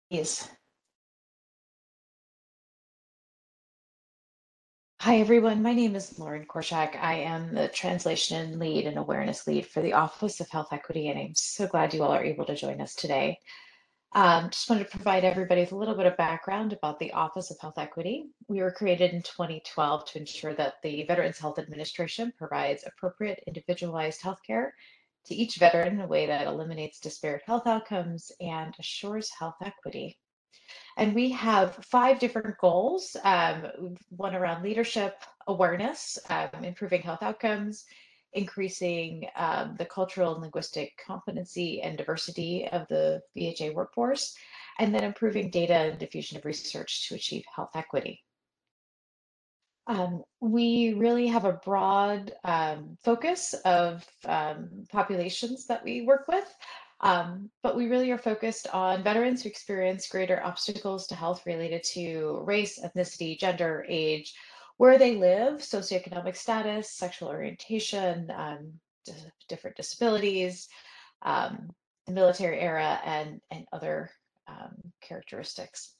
Yes. Hi, everyone. My name is Lauren Korshak. I am the translation lead and awareness lead for the Office of Health Equity, and I'm so glad you all are able to join us today. Just wanted to provide everybody with a little bit of background about the Office of Health Equity. We were created in 2012 to ensure that the Veterans Health Administration provides appropriate individualized healthcare to each veteran in a way that eliminates disparate health outcomes and assures health equity. And we have five different goals, one around leadership, awareness, improving health outcomes, increasing the cultural and linguistic competency and diversity of the VHA workforce, and then improving data and diffusion of research to achieve health equity. We really have a broad focus of populations that we work with, but we really are focused on veterans who experience greater obstacles to health related to race, ethnicity, gender, age, where they live, socioeconomic status, sexual orientation, different disabilities, um, the military era, and other characteristics.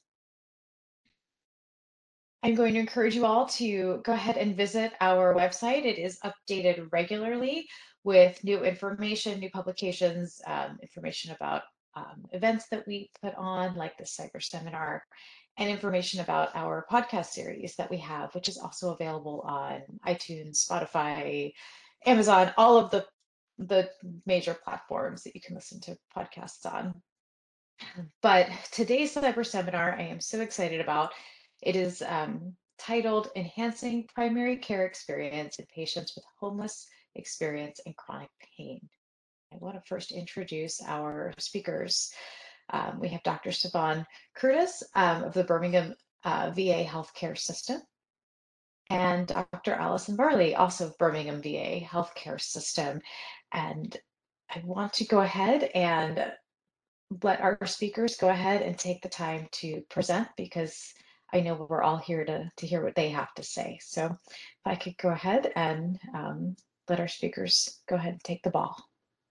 I'm going to encourage you all to go ahead and visit our website. It is updated regularly with new information, new publications, information about events that we put on, like the cyber seminar, and information about our podcast series that we have, which is also available on iTunes, Spotify, Amazon, all of the major platforms that you can listen to podcasts on. But today's cyber seminar, I am so excited about. It is titled Enhancing Primary Care Experience in Patients with Homeless Experience and Chronic Pain. I want to first introduce our speakers. We have Dr. Stefan Curtis of the Birmingham VA Healthcare System, and Dr. Allison Barley, also of Birmingham VA Healthcare System. And I want to go ahead and let our speakers go ahead and take the time to present because I know we're all here to hear what they have to say. So if I could go ahead and let our speakers go ahead and take the ball.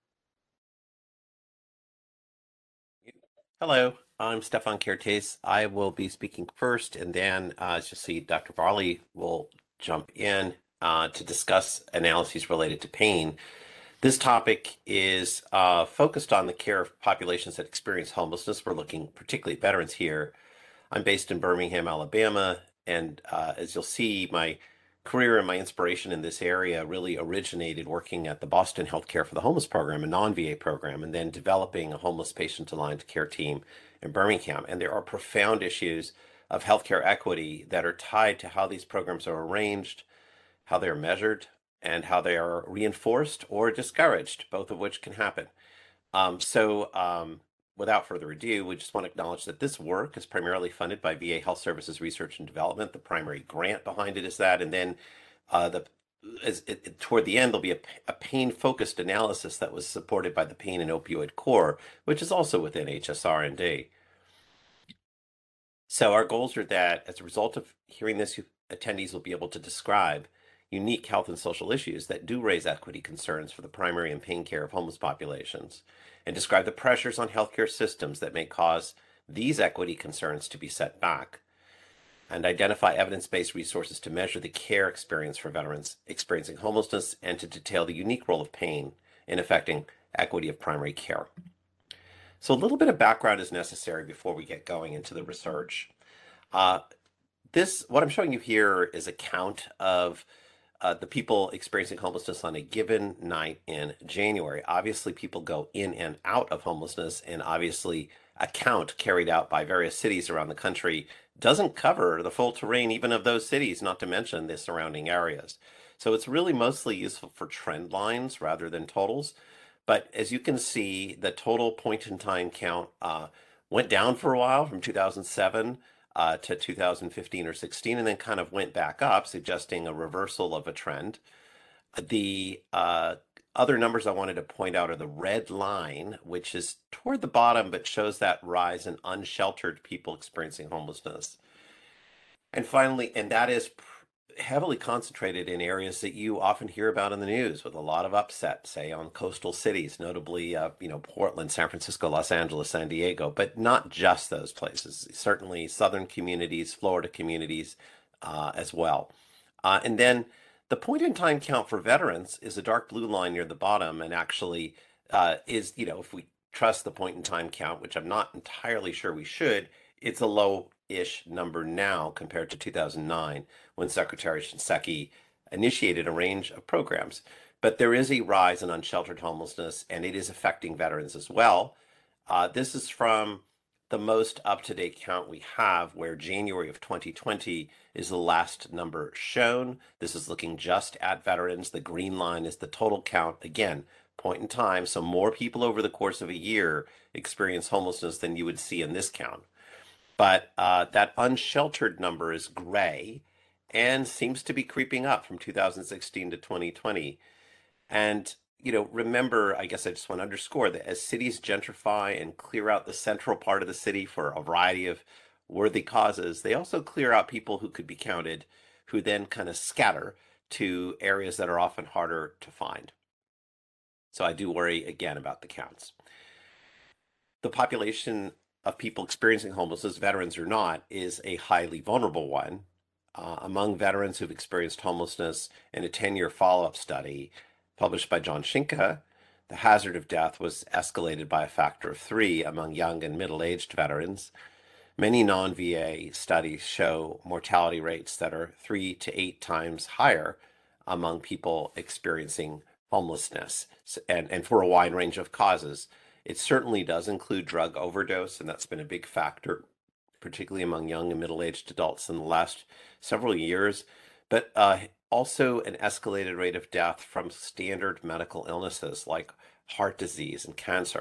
Hello, I'm Stefan Kertész. I will be speaking first, and then as you see, Dr. Varley will jump in to discuss analyses related to pain. This topic is focused on the care of populations that experience homelessness. We're looking particularly at veterans here. I'm based in Birmingham, Alabama, and as you'll see, my career and my inspiration in this area really originated working at the Boston Healthcare for the Homeless program, a non-VA program, and then developing a homeless patient-aligned care team in Birmingham. And there are profound issues of healthcare equity that are tied to how these programs are arranged, how they're measured, and how they are reinforced or discouraged, both of which can happen. Without further ado, we just want to acknowledge that this work is primarily funded by VA Health Services Research and Development. The primary grant behind it is that, and then toward the end, there'll be a pain-focused analysis that was supported by the Pain and Opioid Core, which is also within HSR&D. So our goals are that as a result of hearing this, attendees will be able to describe unique health and social issues that do raise equity concerns for the primary and pain care of homeless populations, and describe the pressures on healthcare systems that may cause these equity concerns to be set back, and identify evidence-based resources to measure the care experience for veterans experiencing homelessness, and to detail the unique role of pain in affecting equity of primary care. So a little bit of background is necessary before we get going into the research. What I'm showing you here is a count of the people experiencing homelessness on a given night in January. Obviously, people go in and out of homelessness, and obviously a count carried out by various cities around the country doesn't cover the full terrain even of those cities, not to mention the surrounding areas. So it's really mostly useful for trend lines rather than totals. But as you can see, the total point-in-time count went down for a while from 2007 to 2015 or 16, and then kind of went back up, suggesting a reversal of a trend. The other numbers I wanted to point out are the red line, which is toward the bottom, but shows that rise in unsheltered people experiencing homelessness. And finally, and that is heavily concentrated in areas that you often hear about in the news with a lot of upset, say on coastal cities, notably, Portland, San Francisco, Los Angeles, San Diego, but not just those places. Certainly, southern communities, Florida communities, as well. And then the point in time count for veterans is a dark blue line near the bottom, and actually is, if we trust the point in time count, which I'm not entirely sure we should, it's a low-ish number now compared to 2009 when Secretary Shinseki initiated a range of programs. But there is a rise in unsheltered homelessness, and it is affecting veterans as well. This is from the most up-to-date count we have, where January of 2020 is the last number shown. This is looking just at veterans. The green line is the total count. Again, point in time. So more people over the course of a year experience homelessness than you would see in this count. But that unsheltered number is gray and seems to be creeping up from 2016 to 2020. And, remember, I guess I just want to underscore that as cities gentrify and clear out the central part of the city for a variety of worthy causes, they also clear out people who could be counted, who then kind of scatter to areas that are often harder to find. So I do worry again about the counts. The population of people experiencing homelessness, veterans or not, is a highly vulnerable one. Among veterans who've experienced homelessness in a 10-year follow-up study published by John Shinka, the hazard of death was escalated by a factor of 3 among young and middle-aged veterans. Many non-VA studies show mortality rates that are 3 to 8 times higher among people experiencing homelessness, and for a wide range of causes. It certainly does include drug overdose, and that's been a big factor, particularly among young and middle-aged adults in the last several years, but also an escalated rate of death from standard medical illnesses like heart disease and cancer.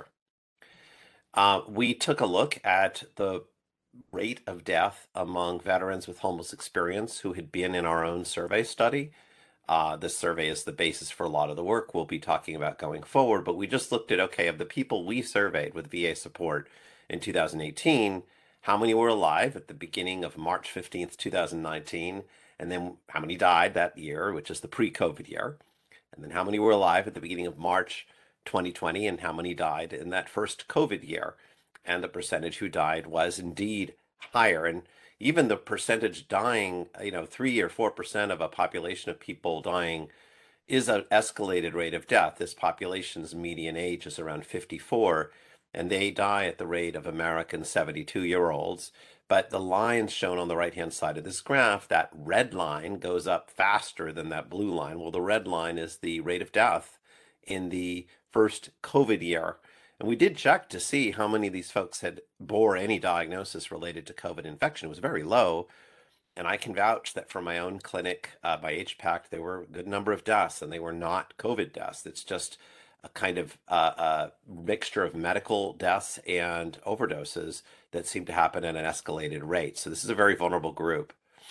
We took a look at the rate of death among veterans with homeless experience who had been in our own survey study. This survey is the basis for a lot of the work we'll be talking about going forward, but we just looked at, okay, of the people we surveyed with VA support in 2018, how many were alive at the beginning of March 15th, 2019, and then how many died that year, which is the pre-COVID year, and then how many were alive at the beginning of March 2020, and how many died in that first COVID year. And the percentage who died was indeed higher. And even the percentage dying, 3 or 4% of a population of people dying is an escalated rate of death. This population's median age is around 54, and they die at the rate of American 72-year-olds. But the lines shown on the right-hand side of this graph, that red line goes up faster than that blue line. Well, the red line is the rate of death in the first COVID year. And we did check to see how many of these folks had bore any diagnosis related to COVID infection. It was very low. And I can vouch that from my own clinic, by HPAC, there were a good number of deaths, and they were not COVID deaths. It's just a kind of a mixture of medical deaths and overdoses that seem to happen at an escalated rate. So this is a very vulnerable group.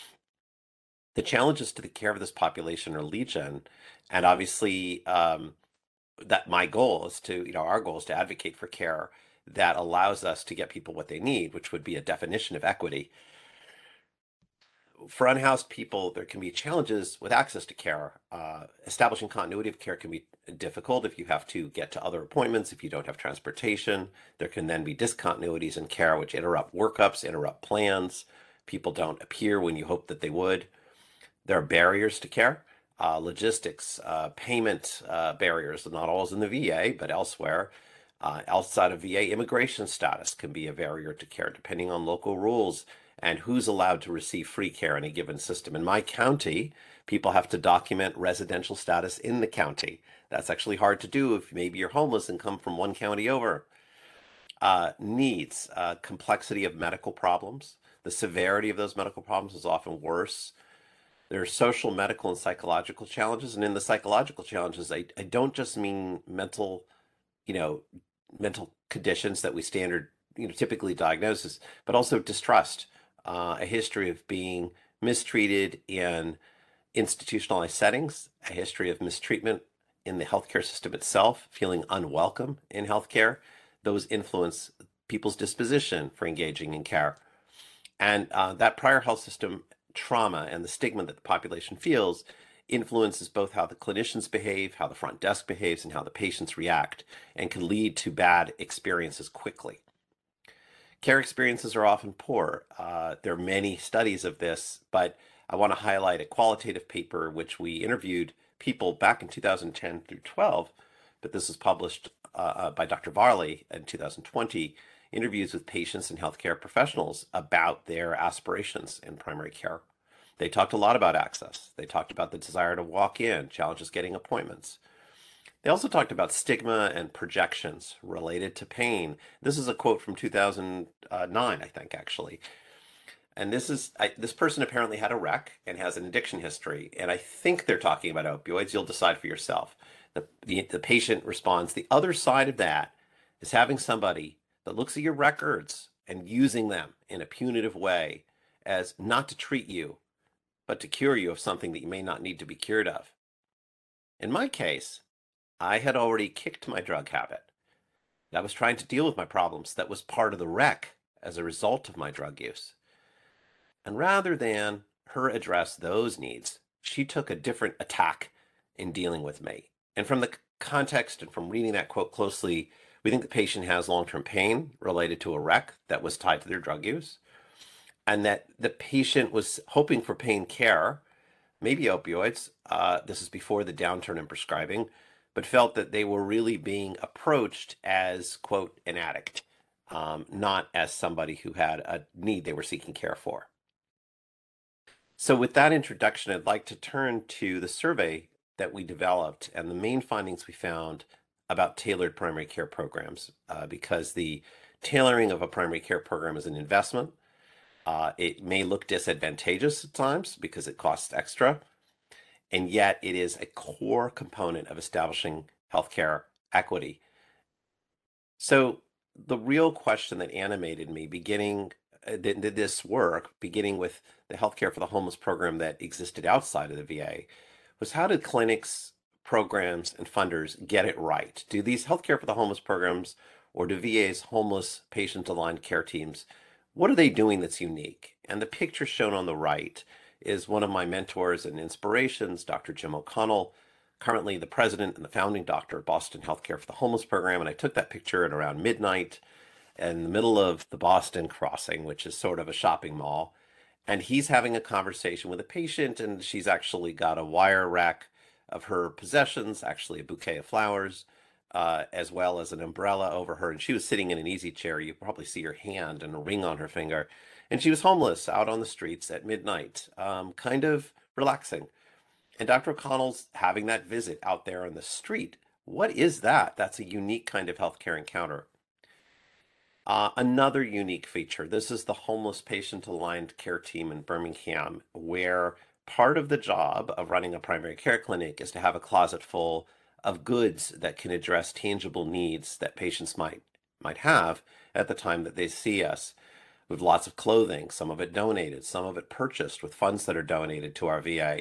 The challenges to the care of this population are legion, and obviously that my goal is to, our goal is to advocate for care that allows us to get people what they need, which would be a definition of equity. For unhoused people, there can be challenges with access to care. Establishing continuity of care can be difficult if you have to get to other appointments, if you don't have transportation. There can then be discontinuities in care, which interrupt workups, interrupt plans. People don't appear when you hope that they would. There are barriers to care, logistics, payment barriers, not always in the VA, but elsewhere. Outside of VA, immigration status can be a barrier to care, depending on local rules and who's allowed to receive free care in a given system. In my county, people have to document residential status in the county. That's actually hard to do if maybe you're homeless and come from one county over. Needs, complexity of medical problems. The severity of those medical problems is often worse. There are social, medical, and psychological challenges. And in the psychological challenges, I don't just mean mental, mental conditions that we standard, typically diagnose, but also distrust, a history of being mistreated in institutionalized settings, a history of mistreatment in the healthcare system itself, feeling unwelcome in healthcare. Those influence people's disposition for engaging in care. And that prior health system trauma and the stigma that the population feels influences both how the clinicians behave, how the front desk behaves, and how the patients react, and can lead to bad experiences quickly. Care experiences are often poor. There are many studies of this, but I want to highlight a qualitative paper which we interviewed people back in 2010 through 12, but this was published by Dr. Varley in 2020, interviews with patients and healthcare professionals about their aspirations in primary care. They talked a lot about access. They talked about the desire to walk in, challenges getting appointments. They also talked about stigma and projections related to pain. This is a quote from 2009, I think, actually. And this person apparently had a wreck and has an addiction history. And I think they're talking about opioids. You'll decide for yourself. The patient responds. The other side of that is having somebody that looks at your records and using them in a punitive way as not to treat you, but to cure you of something that you may not need to be cured of. In my case, I had already kicked my drug habit. I was trying to deal with my problems that was part of the wreck as a result of my drug use. And rather than her address those needs, she took a different attack in dealing with me. And from the context and from reading that quote closely, we think the patient has long-term pain related to a wreck that was tied to their drug use, and that the patient was hoping for pain care, maybe opioids. This is before the downturn in prescribing, but felt that they were really being approached as, quote, an addict, not as somebody who had a need they were seeking care for. So with that introduction, I'd like to turn to the survey that we developed and the main findings we found about tailored primary care programs, because the tailoring of a primary care program is an investment. It may look disadvantageous at times because it costs extra, and yet it is a core component of establishing healthcare equity. So the real question that animated me beginning did this work, beginning with the Healthcare for the Homeless program that existed outside of the VA, was how did clinics, programs, and funders get it right? Do these Healthcare for the Homeless programs or do VA's homeless patient-aligned care teams, what are they doing that's unique? And the picture shown on the right is one of my mentors and inspirations, Dr. Jim O'Connell, currently the president and the founding doctor of Boston Healthcare for the Homeless program. And I took that picture at around midnight in the middle of the Boston Crossing, which is sort of a shopping mall. And he's having a conversation with a patient, and she's actually got a wire rack of her possessions, actually a bouquet of flowers, as well as an umbrella over her. And she was sitting in an easy chair. You probably see her hand and a ring on her finger. And she was homeless out on the streets at midnight, kind of relaxing. And Dr. O'Connell's having that visit out there on the street. What is that? That's a unique kind of healthcare encounter. Another unique feature, this is the homeless patient-aligned care team in Birmingham, where part of the job of running a primary care clinic is to have a closet full of goods that can address tangible needs that patients might have at the time that they see us. We have lots of clothing, some of it donated, some of it purchased with funds that are donated to our VA,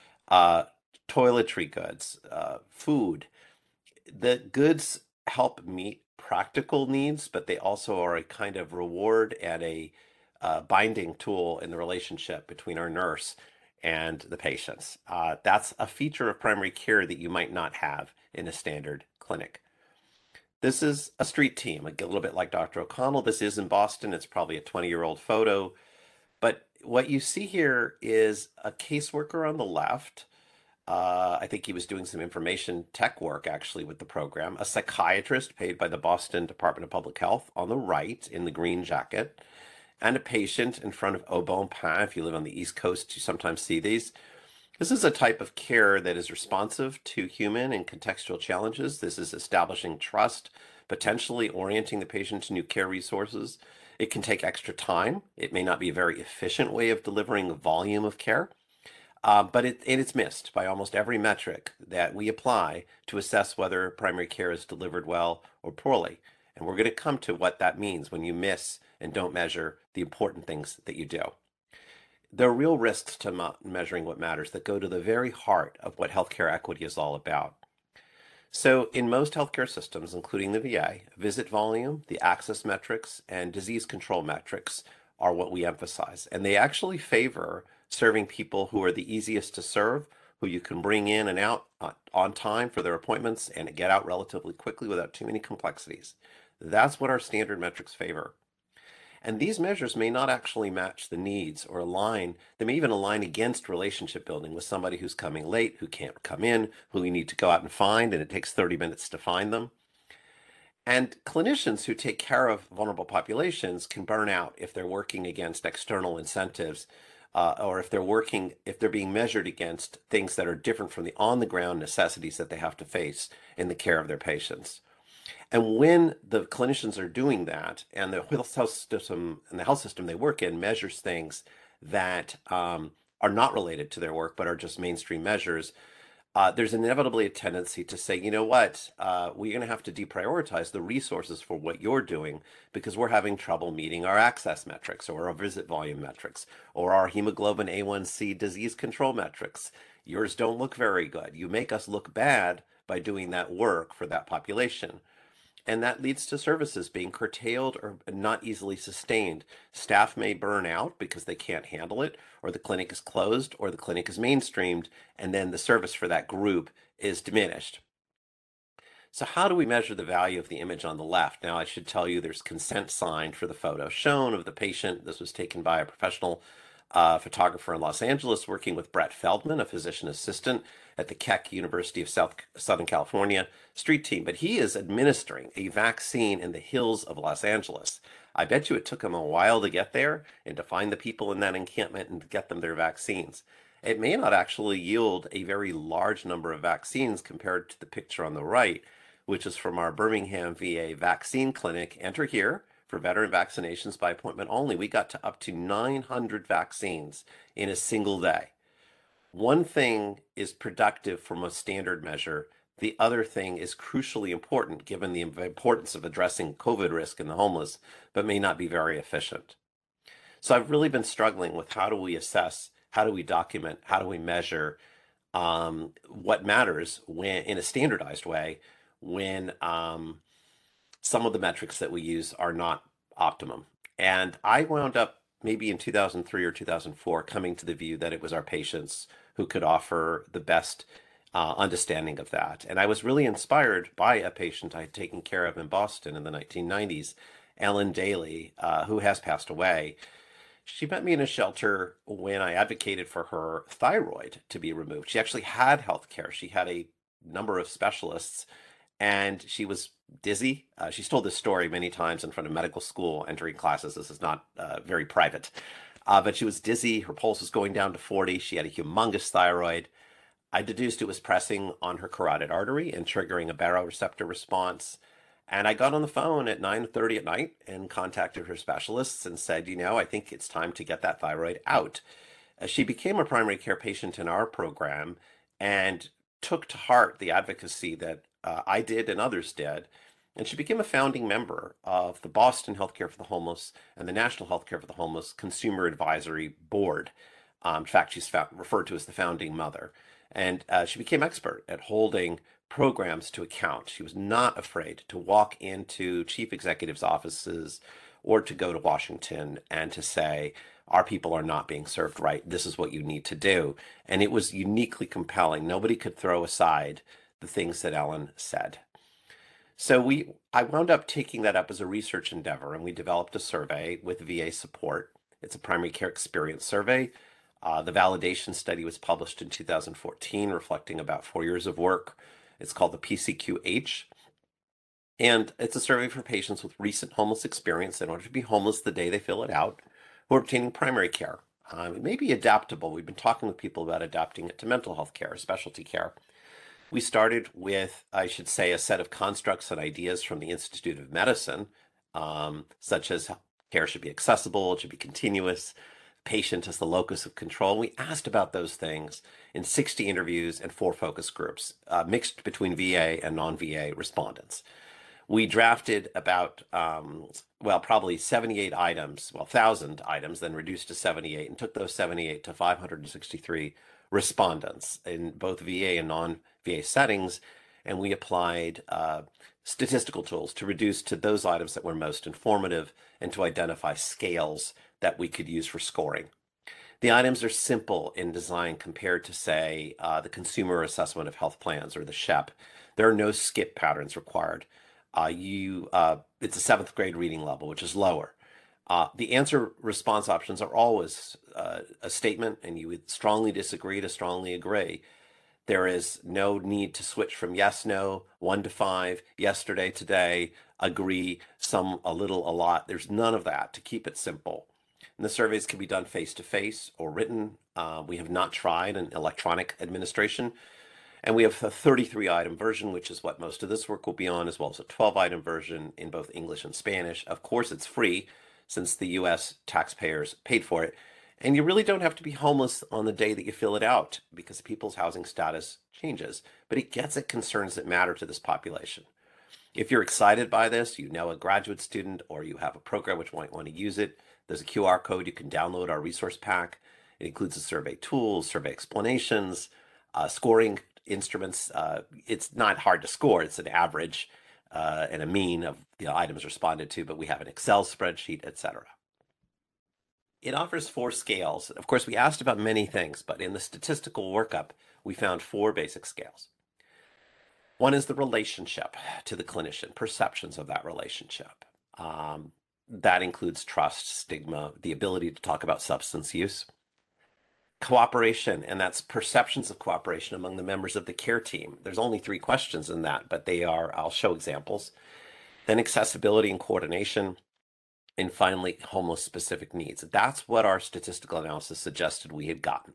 toiletry goods, food. The goods help meet practical needs, but they also are a kind of reward and a binding tool in the relationship between our nurse and the patients. That's a feature of primary care that you might not have in a standard clinic. This is a street team, a little bit like Dr. O'Connell. This is in Boston. It's probably a 20-year-old photo. But what you see here is a caseworker on the left. I think he was doing some information tech work actually with the program. A psychiatrist paid by the Boston Department of Public Health on the right in the green jacket, and a patient in front of Au Bon Pain. If you live on the East Coast, you sometimes see these. This is a type of care that is responsive to human and contextual challenges. This is establishing trust, potentially orienting the patient to new care resources. It can take extra time. It may not be a very efficient way of delivering a volume of care. But it's missed by almost every metric that we apply to assess whether primary care is delivered well or poorly. And we're going to come to what that means when you miss and don't measure the important things that you do. There are real risks to measuring what matters that go to the very heart of what healthcare equity is all about. So in most healthcare systems, including the VA, visit volume, the access metrics, and disease control metrics are what we emphasize. And they actually favor serving people who are the easiest to serve, who you can bring in and out on time for their appointments and get out relatively quickly without too many complexities. That's what our standard metrics favor. And these measures may not actually match the needs or align, they may even align against relationship building with somebody who's coming late, who can't come in, who you need to go out and find, and it takes 30 minutes to find them. And clinicians who take care of vulnerable populations can burn out if they're working against external incentives, or if they're being measured against things that are different from the on the ground necessities that they have to face in the care of their patients. And when the clinicians are doing that, and the health system they work in measures things that are not related to their work but are just mainstream measures, there's inevitably a tendency to say, you know what, we're going to have to deprioritize the resources for what you're doing because we're having trouble meeting our access metrics or our visit volume metrics or our hemoglobin A1C disease control metrics. Yours don't look very good. You make us look bad by doing that work for that population. And that leads to services being curtailed or not easily sustained. Staff may burn out because they can't handle it, or the clinic is closed, or the clinic is mainstreamed, and then the service for that group is diminished. So how do we measure the value of the image on the left? Now, I should tell you there's consent signed for the photo shown of the patient. This was taken by a professional photographer in Los Angeles working with Brett Feldman, a physician assistant at the Keck University of Southern California street team. But he is administering a vaccine in the hills of Los Angeles. I bet you it took him a while to get there and to find the people in that encampment and to get them their vaccines. It may not actually yield a very large number of vaccines compared to the picture on the right, which is from our Birmingham VA vaccine clinic. Enter here for veteran vaccinations by appointment only. We got to up to 900 vaccines in a single day. One thing is productive from a standard measure. The other thing is crucially important given the importance of addressing COVID risk in the homeless, but may not be very efficient. So I've really been struggling with how do we assess, how do we document, how do we measure what matters when in a standardized way when some of the metrics that we use are not optimum. And I wound up maybe in 2003 or 2004 coming to the view that it was our patients who could offer the best understanding of that. And I was really inspired by a patient I had taken care of in Boston in the 1990s, Ellen Daly, who has passed away. She met me in a shelter when I advocated for her thyroid to be removed. She actually had health care. She had a number of specialists and she was dizzy. She's told this story many times in front of medical school entering classes. This is not very private. But she was dizzy. Her pulse was going down to 40. She had a humongous thyroid. I deduced it was pressing on her carotid artery and triggering a baroreceptor response. And I got on the phone at 9:30 at night and contacted her specialists and said, you know, I think it's time to get that thyroid out. She became a primary care patient in our program and took to heart the advocacy that I did and others did. And she became a founding member of the Boston Healthcare for the Homeless and the National Healthcare for the Homeless Consumer Advisory Board. In fact, she's referred to as the founding mother. And she became expert at holding programs to account. She was not afraid to walk into chief executives' offices or to go to Washington and to say, our people are not being served right. This is what you need to do. And it was uniquely compelling. Nobody could throw aside the things that Ellen said. So I wound up taking that up as a research endeavor, and we developed a survey with VA support. It's a primary care experience survey. The validation study was published in 2014, reflecting about 4 years of work. It's called the PCQH. And it's a survey for patients with recent homeless experience in order to be homeless the day they fill it out, who are obtaining primary care. It may be adaptable. We've been talking with people about adapting it to mental health care, specialty care. We started with, I should say, a set of constructs and ideas from the Institute of Medicine, such as care should be accessible, it should be continuous, patient as the locus of control. We asked about those things in 60 interviews and 4 focus groups, mixed between VA and non-VA respondents. We drafted about, probably 78 items, 1,000 items, then reduced to 78, and took those 78 to 563 respondents in both VA and non-VA settings, and we applied statistical tools to reduce to those items that were most informative and to identify scales that we could use for scoring. The items are simple in design compared to, say, the Consumer Assessment of Health Plans or the SHEP. There are no skip patterns required. It's a seventh grade reading level, which is lower. The answer response options are always a statement, and you would strongly disagree to strongly agree. There is no need to switch from yes, no, 1 to 5, yesterday, today, agree, some, a little, a lot. There's none of that to keep it simple. And the surveys can be done face to face or written. We have not tried an electronic administration. And we have a 33 item version, which is what most of this work will be on, as well as a 12 item version in both English and Spanish. Of course, it's free since the US taxpayers paid for it. And you really don't have to be homeless on the day that you fill it out because people's housing status changes. But it gets at concerns that matter to this population. If you're excited by this, you know a graduate student or you have a program which might want to use it, there's a QR code. You can download our resource pack. It includes the survey tools, survey explanations, scoring instruments. It's not hard to score. It's an average and a mean of items responded to, but we have an Excel spreadsheet, etc. It offers 4 scales. Of course, we asked about many things, but in the statistical workup, we found 4 basic scales. One is the relationship to the clinician, perceptions of that relationship. That includes trust, stigma, the ability to talk about substance use. Cooperation, and that's perceptions of cooperation among the members of the care team. There's only 3 questions in that, but I'll show examples. Then accessibility and coordination. And finally, homeless specific needs. That's what our statistical analysis suggested we had gotten.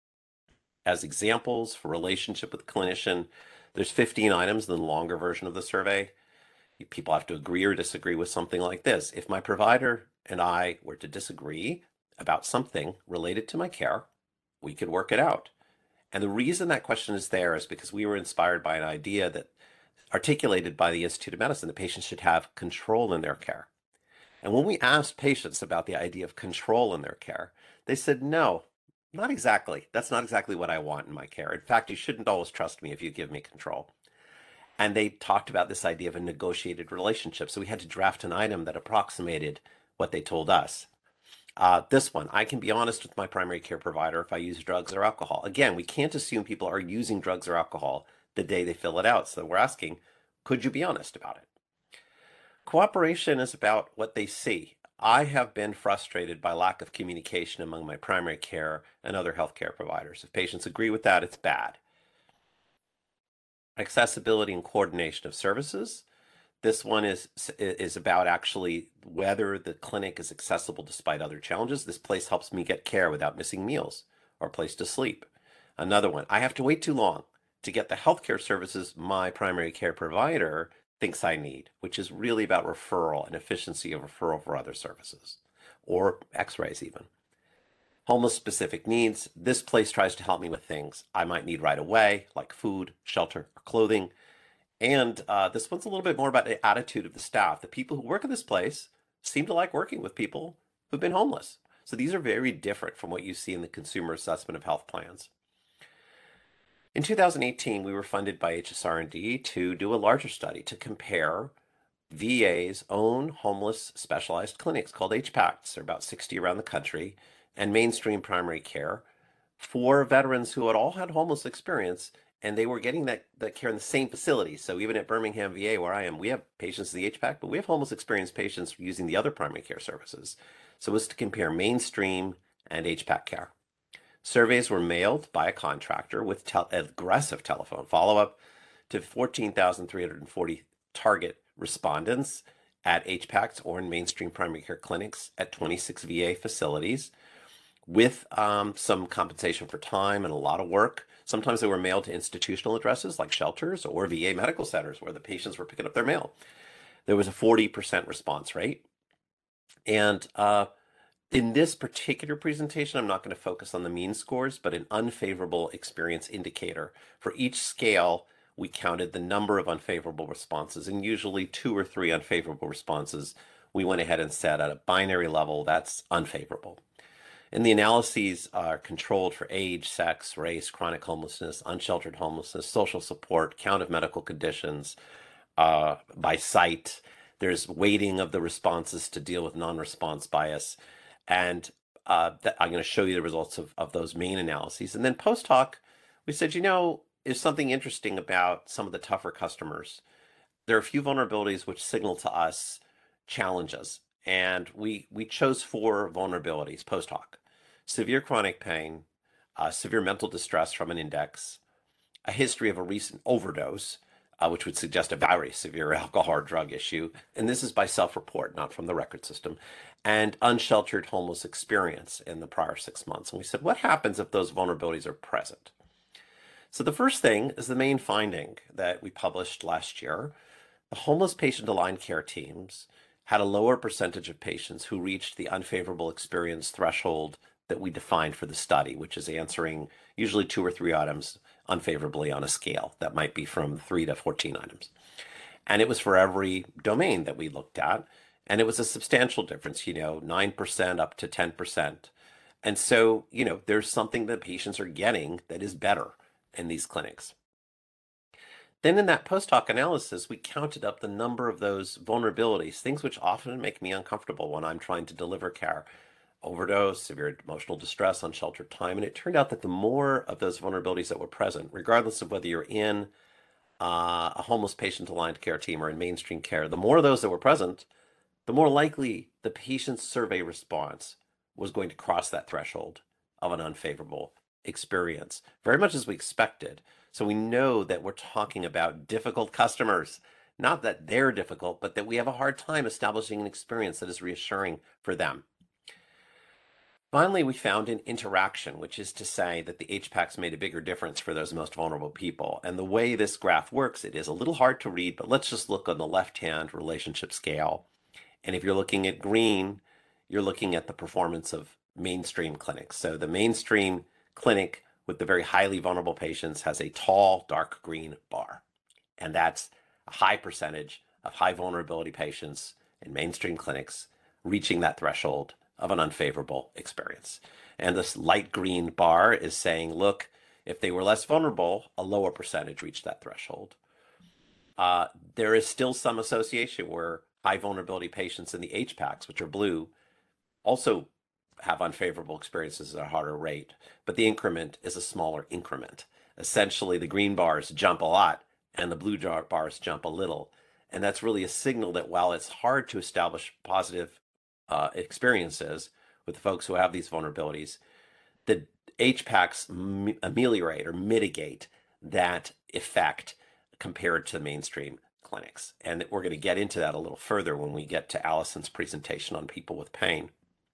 As examples for relationship with the clinician, there's 15 items in the longer version of the survey. People have to agree or disagree with something like this. If my provider and I were to disagree about something related to my care, we could work it out. And the reason that question is there is because we were inspired by an idea that articulated by the Institute of Medicine that patients should have control in their care. And when we asked patients about the idea of control in their care, they said, no, not exactly. That's not exactly what I want in my care. In fact, you shouldn't always trust me if you give me control. And they talked about this idea of a negotiated relationship. So we had to draft an item that approximated what they told us. This one, I can be honest with my primary care provider if I use drugs or alcohol. Again, we can't assume people are using drugs or alcohol the day they fill it out. So we're asking, could you be honest about it? Cooperation is about what they see. I have been frustrated by lack of communication among my primary care and other healthcare providers. If patients agree with that, it's bad. Accessibility and coordination of services. This one is about actually whether the clinic is accessible despite other challenges. This place helps me get care without missing meals or a place to sleep. Another one, I have to wait too long to get the healthcare services my primary care provider thinks I need, which is really about referral and efficiency of referral for other services or x-rays even. Homeless specific needs. This place tries to help me with things I might need right away, like food, shelter, or clothing. And this one's a little bit more about the attitude of the staff. The people who work at this place seem to like working with people who've been homeless. So these are very different from what you see in the Consumer Assessment of Health Plans. In 2018, we were funded by HSR&D to do a larger study to compare VA's own homeless specialized clinics called HPACs. There are about 60 around the country, and mainstream primary care for veterans who had all had homeless experience, and they were getting that care in the same facility. So even at Birmingham VA, where I am, we have patients in the HPAC, but we have homeless experienced patients using the other primary care services. So it was to compare mainstream and HPAC care. Surveys were mailed by a contractor with aggressive telephone follow-up to 14,340 target respondents at HPACs or in mainstream primary care clinics at 26 VA facilities with some compensation for time and a lot of work. Sometimes they were mailed to institutional addresses like shelters or VA medical centers where the patients were picking up their mail. There was a 40% response rate. And in this particular presentation, I'm not going to focus on the mean scores, but an unfavorable experience indicator. For each scale, we counted the number of unfavorable responses, and usually 2 or 3 unfavorable responses. We went ahead and said at a binary level, that's unfavorable. And the analyses are controlled for age, sex, race, chronic homelessness, unsheltered homelessness, social support, count of medical conditions, by site. There's weighting of the responses to deal with non-response bias. And that I'm going to show you the results of those main analyses. And then post hoc, we said, is something interesting about some of the tougher customers. There are a few vulnerabilities which signal to us challenges. And we chose 4 vulnerabilities post hoc: severe chronic pain, severe mental distress from an index, a history of a recent overdose, which would suggest a very severe alcohol or drug issue. And this is by self-report, not from the record system, and unsheltered homeless experience in the prior 6 months. And we said, what happens if those vulnerabilities are present? So the first thing is the main finding that we published last year. The homeless patient aligned care teams had a lower percentage of patients who reached the unfavorable experience threshold that we defined for the study, which is answering usually 2 or 3 items unfavorably on a scale that might be from 3 to 14 items. And it was for every domain that we looked at. And it was a substantial difference, 9% up to 10%. And so, there's something that patients are getting that is better in these clinics. Then in that post hoc analysis, we counted up the number of those vulnerabilities, things which often make me uncomfortable when I'm trying to deliver care: overdose, severe emotional distress, unsheltered time. And it turned out that the more of those vulnerabilities that were present, regardless of whether you're in a homeless patient aligned care team or in mainstream care, the more of those that were present, the more likely the patient's survey response was going to cross that threshold of an unfavorable experience, very much as we expected. So we know that we're talking about difficult customers, not that they're difficult, but that we have a hard time establishing an experience that is reassuring for them. Finally, we found an interaction, which is to say that the HPACs made a bigger difference for those most vulnerable people. And the way this graph works, it is a little hard to read, but let's just look on the left-hand relationship scale. And if you're looking at green, you're looking at the performance of mainstream clinics. So the mainstream clinic with the very highly vulnerable patients has a tall, dark green bar. And that's a high percentage of high vulnerability patients in mainstream clinics reaching that threshold of an unfavorable experience. And this light green bar is saying, look, if they were less vulnerable, a lower percentage reached that threshold. There is still some association where high vulnerability patients in the HPACs, which are blue, also have unfavorable experiences at a harder rate, but the increment is a smaller increment. Essentially, the green bars jump a lot and the blue bars jump a little. And that's really a signal that while it's hard to establish positive experiences with folks who have these vulnerabilities, the HPACs ameliorate or mitigate that effect compared to mainstream clinics. And we're going to get into that a little further when we get to Allison's presentation on people with pain.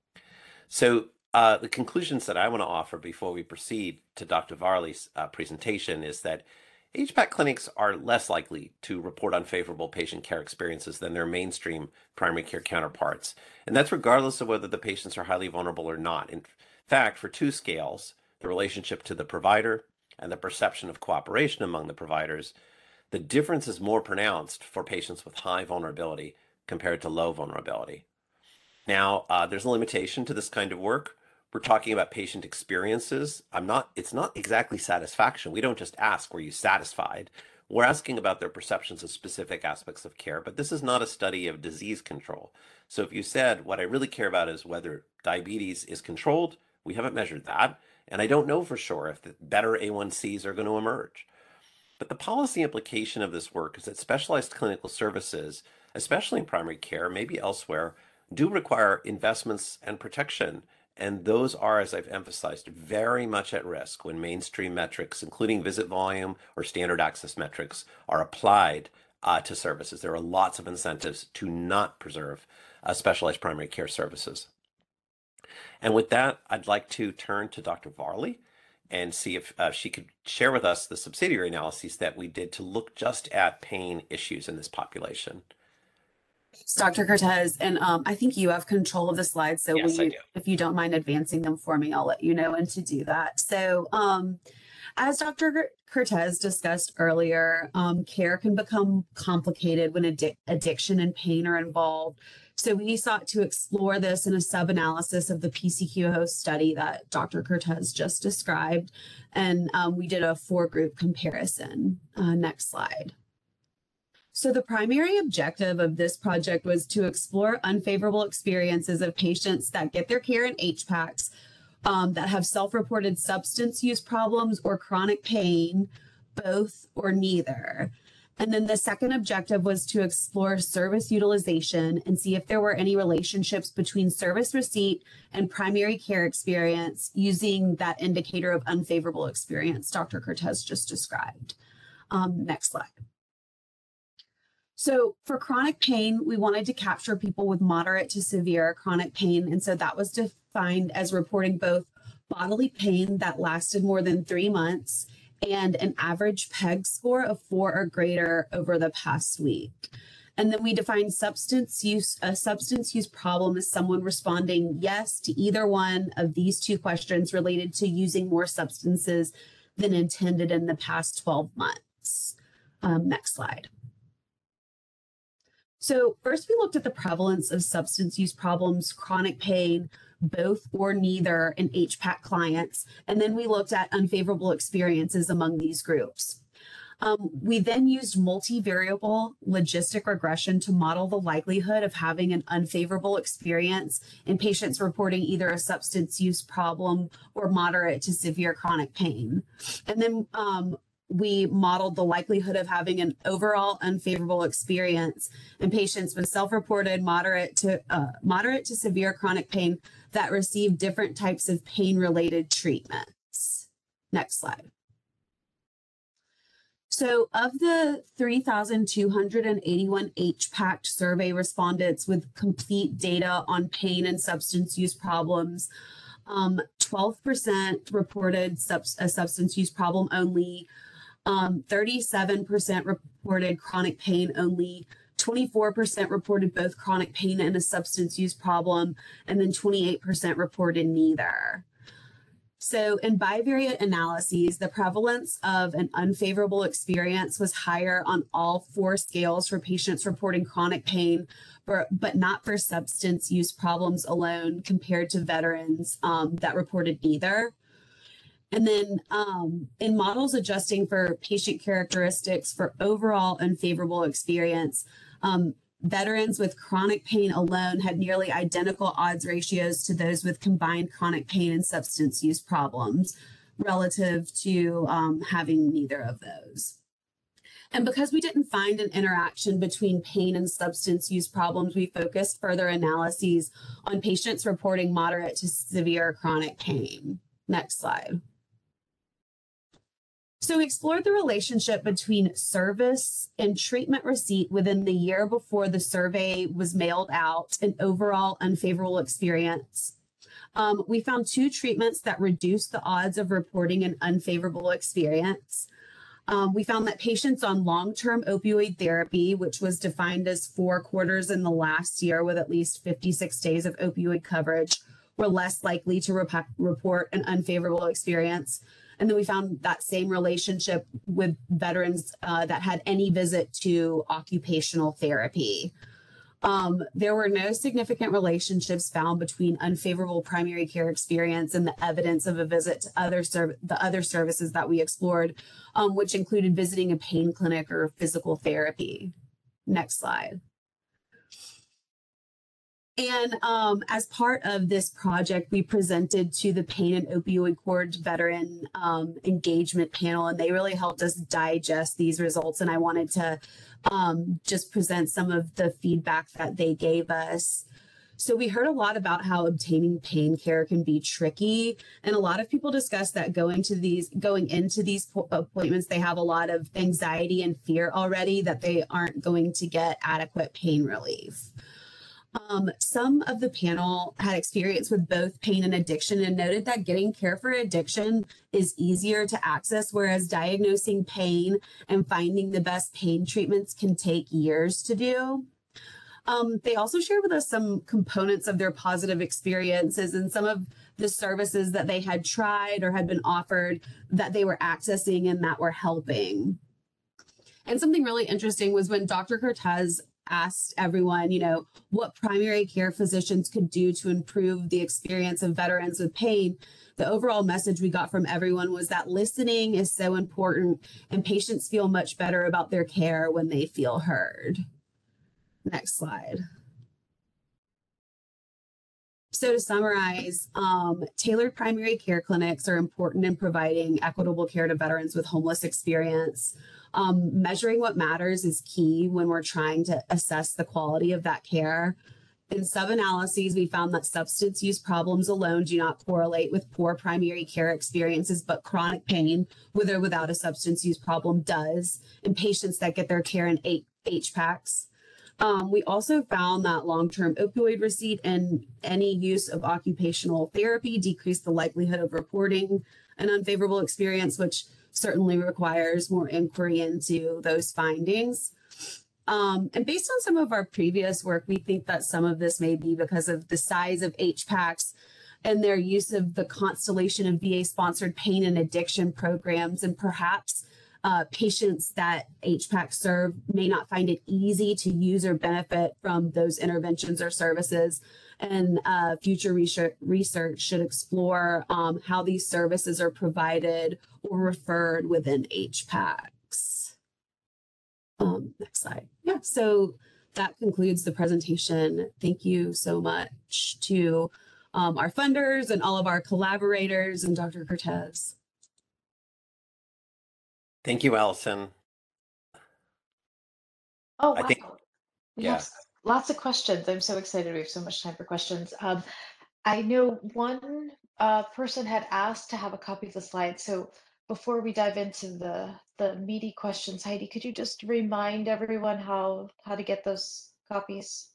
So the conclusions that I want to offer before we proceed to Dr. Varley's presentation is that HPAC clinics are less likely to report unfavorable patient care experiences than their mainstream primary care counterparts. And that's regardless of whether the patients are highly vulnerable or not. In fact, for 2 scales, the relationship to the provider and the perception of cooperation among the providers, the difference is more pronounced for patients with high vulnerability compared to low vulnerability. Now, there's a limitation to this kind of work. We're talking about patient experiences. It's not exactly satisfaction. We don't just ask, were you satisfied? We're asking about their perceptions of specific aspects of care, but this is not a study of disease control. So if you said, what I really care about is whether diabetes is controlled, we haven't measured that. And I don't know for sure if the better A1Cs are going to emerge. But the policy implication of this work is that specialized clinical services, especially in primary care, maybe elsewhere, do require investments and protection. And those are, as I've emphasized, very much at risk when mainstream metrics, including visit volume or standard access metrics, are applied to services. There are lots of incentives to not preserve specialized primary care services. And with that, I'd like to turn to Dr. Varley and see if she could share with us the subsidiary analyses that we did to look just at pain issues in this population. Thanks, Dr. Cortez, and I think you have control of the slides, so Yes, I do. if you don't mind advancing them for me, I'll let you know when to do that. So as Dr. Cortez discussed earlier, care can become complicated when addiction and pain are involved. So we sought to explore this in a sub-analysis of the PCQ host study that Dr. Cortez just described, and we did a 4-group comparison. Next slide. So the primary objective of this project was to explore unfavorable experiences of patients that get their care in HPACs that have self-reported substance use problems or chronic pain, both or neither. And then the second objective was to explore service utilization and see if there were any relationships between service receipt and primary care experience using that indicator of unfavorable experience Dr. Cortez just described. Next slide. So for chronic pain, we wanted to capture people with moderate to severe chronic pain. And so that was defined as reporting both bodily pain that lasted more than 3 months and an average PEG score of 4 or greater over the past week. And then we defined substance use. A substance use problem is someone responding yes to either one of these two questions related to using more substances than intended in the past 12 months. Next slide. So first we looked at the prevalence of substance use problems, chronic pain, both or neither in HPAC clients, and then we looked at unfavorable experiences among these groups. We then used multivariable logistic regression to model the likelihood of having an unfavorable experience in patients reporting either a substance use problem or moderate to severe chronic pain. And then we modeled the likelihood of having an overall unfavorable experience in patients with self-reported moderate to severe chronic pain that received different types of pain-related treatments. Next slide. So of the 3,281 HPAC survey respondents with complete data on pain and substance use problems, 12% reported a substance use problem only, 37% reported chronic pain only, 24% reported both chronic pain and a substance use problem, and then 28% reported neither. So in bivariate analyses, the prevalence of an unfavorable experience was higher on all 4 scales for patients reporting chronic pain, but not for substance use problems alone compared to veterans that reported neither. And then in models adjusting for patient characteristics for overall unfavorable experience, veterans with chronic pain alone had nearly identical odds ratios to those with combined chronic pain and substance use problems relative to having neither of those. And because we didn't find an interaction between pain and substance use problems, we focused further analyses on patients reporting moderate to severe chronic pain. Next slide. So we explored the relationship between service and treatment receipt within the year before the survey was mailed out and overall unfavorable experience. We found 2 treatments that reduced the odds of reporting an unfavorable experience. We found that patients on long-term opioid therapy, which was defined as 4 quarters in the last year with at least 56 days of opioid coverage, were less likely to report an unfavorable experience. And then we found that same relationship with veterans that had any visit to occupational therapy. There were no significant relationships found between unfavorable primary care experience and the evidence of a visit to the other services that we explored, which included visiting a pain clinic or physical therapy. Next slide. And as part of this project, we presented to the Pain and Opioid Court veteran engagement panel, and they really helped us digest these results. And I wanted to just present some of the feedback that they gave us. So we heard a lot about how obtaining pain care can be tricky. And a lot of people discuss that going into these appointments, they have a lot of anxiety and fear already that they aren't going to get adequate pain relief. Some of the panel had experience with both pain and addiction and noted that getting care for addiction is easier to access, whereas diagnosing pain and finding the best pain treatments can take years to do. They also shared with us some components of their positive experiences and some of the services that they had tried or had been offered that they were accessing and that were helping. And something really interesting was when Dr. Cortez asked everyone, what primary care physicians could do to improve the experience of veterans with pain, the overall message we got from everyone was that listening is so important and patients feel much better about their care when they feel heard. Next slide. So to summarize, tailored primary care clinics are important in providing equitable care to veterans with homeless experience. Measuring what matters is key when we're trying to assess the quality of that care. In sub-analyses, we found that substance use problems alone do not correlate with poor primary care experiences, but chronic pain, with or without a substance use problem, does in patients that get their care in HPACs. We also found that long-term opioid receipt and any use of occupational therapy decreased the likelihood of reporting an unfavorable experience, which certainly requires more inquiry into those findings. And based on some of our previous work, we think that some of this may be because of the size of HPACs and their use of the constellation of VA-sponsored pain and addiction programs, and perhaps patients that HPAC serve may not find it easy to use or benefit from those interventions or services. And future research should explore how these services are provided or referred within HPACs. Next slide. Yeah, so that concludes the presentation. Thank you so much to our funders and all of our collaborators and Dr. Cortez. Thank you, Allison. Oh, I wow. think, We yeah. have lots of questions. I'm so excited. We have so much time for questions. I know one person had asked to have a copy of the slides. So before we dive into the meaty questions, Heidi, could you just remind everyone how to get those copies?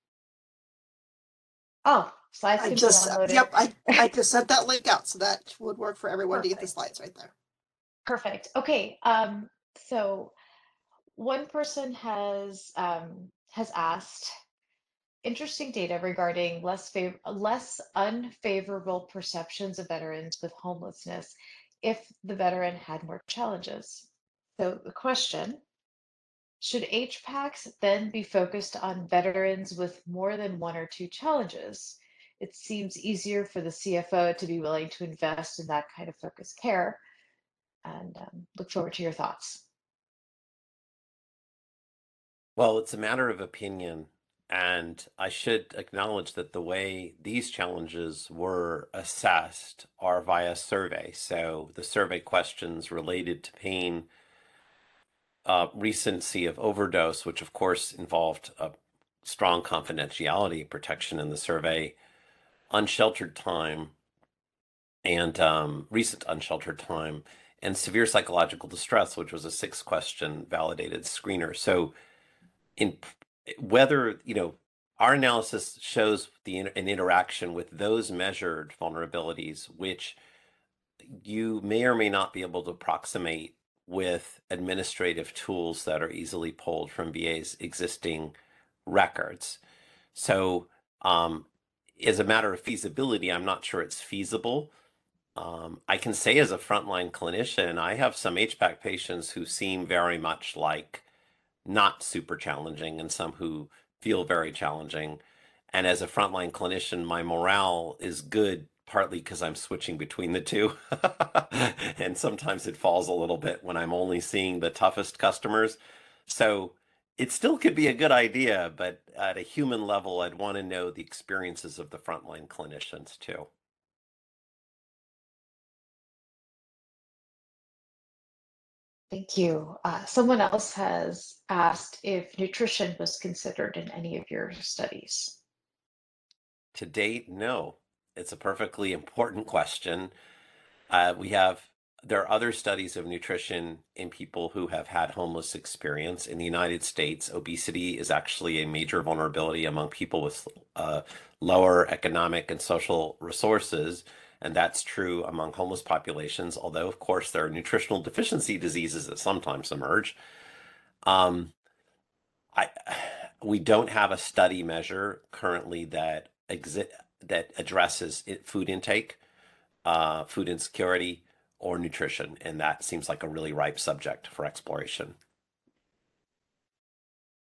Oh, slides can be downloaded. Yep, I just sent that link out, so that would work for everyone to get the slides right there. Perfect. Okay. So one person has asked, interesting data regarding less unfavorable perceptions of veterans with homelessness if the veteran had more challenges. So the question, should HPACs then be focused on veterans with more than one or two challenges? It seems easier for the CFO to be willing to invest in that kind of focused care, and look forward to your thoughts. Well, it's a matter of opinion. And I should acknowledge that the way these challenges were assessed are via survey. So the survey questions related to pain, recency of overdose, which of course involved a strong confidentiality protection in the survey, unsheltered time, and recent unsheltered time, and severe psychological distress, which was a 6-question validated screener. So in whether, our analysis shows an interaction with those measured vulnerabilities, which you may or may not be able to approximate with administrative tools that are easily pulled from VA's existing records. So as a matter of feasibility, I'm not sure it's feasible. I can say as a frontline clinician, I have some HPAC patients who seem very much like not super challenging and some who feel very challenging. And as a frontline clinician, my morale is good, partly because I'm switching between the two. And sometimes it falls a little bit when I'm only seeing the toughest customers. So it still could be a good idea, but at a human level, I'd want to know the experiences of the frontline clinicians too. Thank you. Someone else has asked if nutrition was considered in any of your studies. To date, no. It's a perfectly important question. There are other studies of nutrition in people who have had homeless experience. In the United States, obesity is actually a major vulnerability among people with lower economic and social resources. And that's true among homeless populations, although, of course, there are nutritional deficiency diseases that sometimes emerge. We don't have a study measure currently that addresses food intake, food insecurity, or nutrition, and that seems like a really ripe subject for exploration.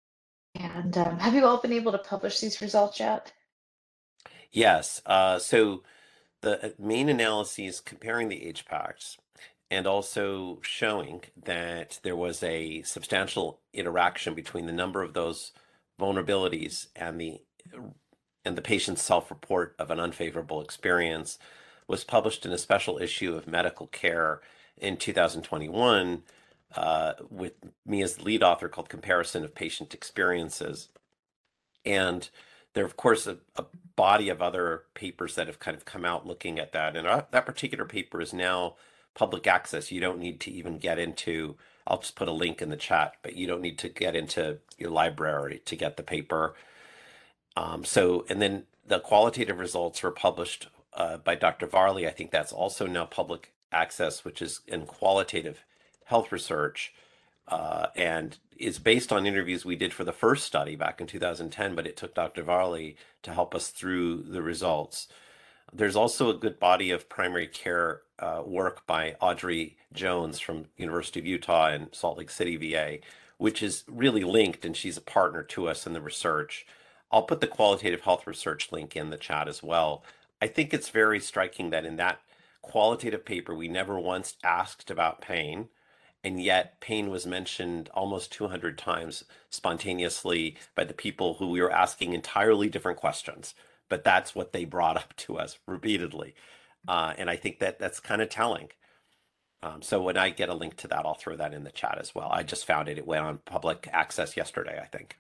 And have you all been able to publish these results yet? Yes. So the main analyses comparing the HPACs and also showing that there was a substantial interaction between the number of those vulnerabilities and the patient's self-report of an unfavorable experience was published in a special issue of Medical Care in 2021 with me as the lead author, called Comparison of Patient Experiences. And there, of course, a body of other papers that have kind of come out looking at that. And that particular paper is now public access. You don't need to even get into, I'll just put a link in the chat, but you don't need to get into your library to get the paper. And then the qualitative results were published by Dr. Varley. I think that's also now public access, which is in qualitative health research. And is based on interviews we did for the first study back in 2010, but it took Dr. Varley to help us through the results. There's also a good body of primary care work by Audrey Jones from University of Utah and Salt Lake City, VA, which is really linked, and she's a partner to us in the research. I'll put the qualitative health research link in the chat as well. I think it's very striking that in that qualitative paper, we never once asked about pain, and yet pain was mentioned almost 200 times spontaneously by the people who we were asking entirely different questions, but that's what they brought up to us repeatedly. And I think that that's kind of telling. So when I get a link to that, I'll throw that in the chat as well. I just found it. It went on public access yesterday, I think.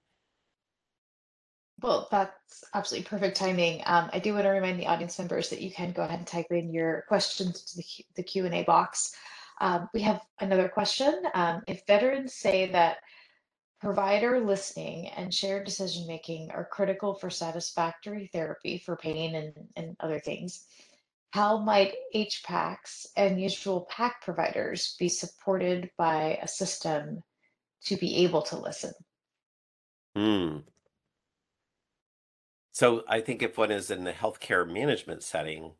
Well, that's absolutely perfect timing. I do want to remind the audience members that you can go ahead and type in your questions to the Q&A box. We have another question. If veterans say that provider listening and shared decision making are critical for satisfactory therapy for pain and other things, how might HPACs and usual PAC providers be supported by a system to be able to listen? So I think if one is in the healthcare management setting,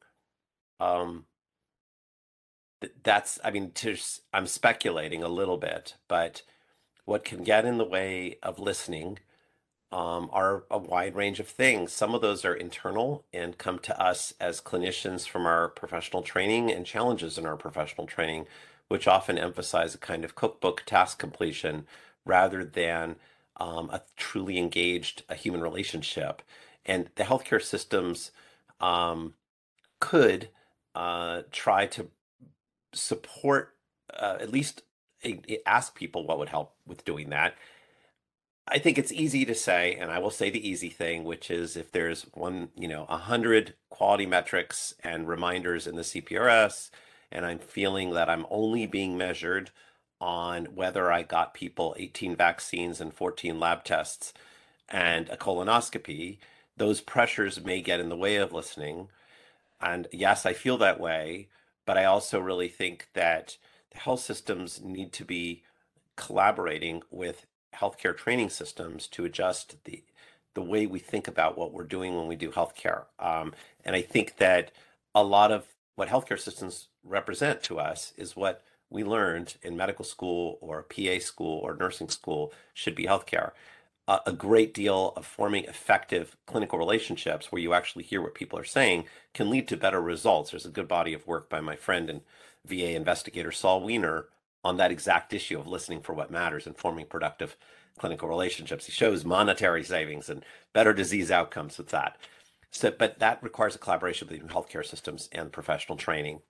that's, I mean, I'm speculating a little bit, but what can get in the way of listening are a wide range of things. Some of those are internal and come to us as clinicians from our professional training and challenges in our professional training, which often emphasize a kind of cookbook task completion rather than a truly engaged human relationship. And the healthcare systems could try to support, at least ask people what would help with doing that. I think it's easy to say, and I will say the easy thing, which is if there's 100 quality metrics and reminders in the CPRS, and I'm feeling that I'm only being measured on whether I got people 18 vaccines and 14 lab tests and a colonoscopy, those pressures may get in the way of listening. And yes, I feel that way, but I also really think that the health systems need to be collaborating with healthcare training systems to adjust the way we think about what we're doing when we do healthcare. And I think that a lot of what healthcare systems represent to us is what we learned in medical school or PA school or nursing school should be healthcare. A great deal of forming effective clinical relationships where you actually hear what people are saying can lead to better results. There's a good body of work by my friend and VA investigator Saul Weiner on that exact issue of listening for what matters and forming productive clinical relationships. He shows monetary savings and better disease outcomes with that. So, but that requires a collaboration between healthcare systems and professional training.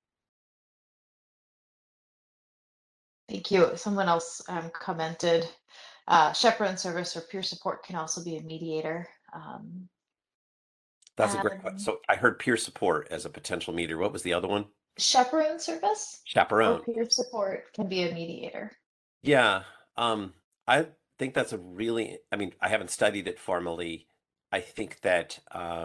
Thank you. Someone else commented, chaperone service or peer support can also be a mediator. That's a great question. So I heard peer support as a potential mediator. What was the other one? Chaperone service or Chaperone. peer support can be a mediator. Yeah. I think that's a really, I mean, I haven't studied it formally. I think that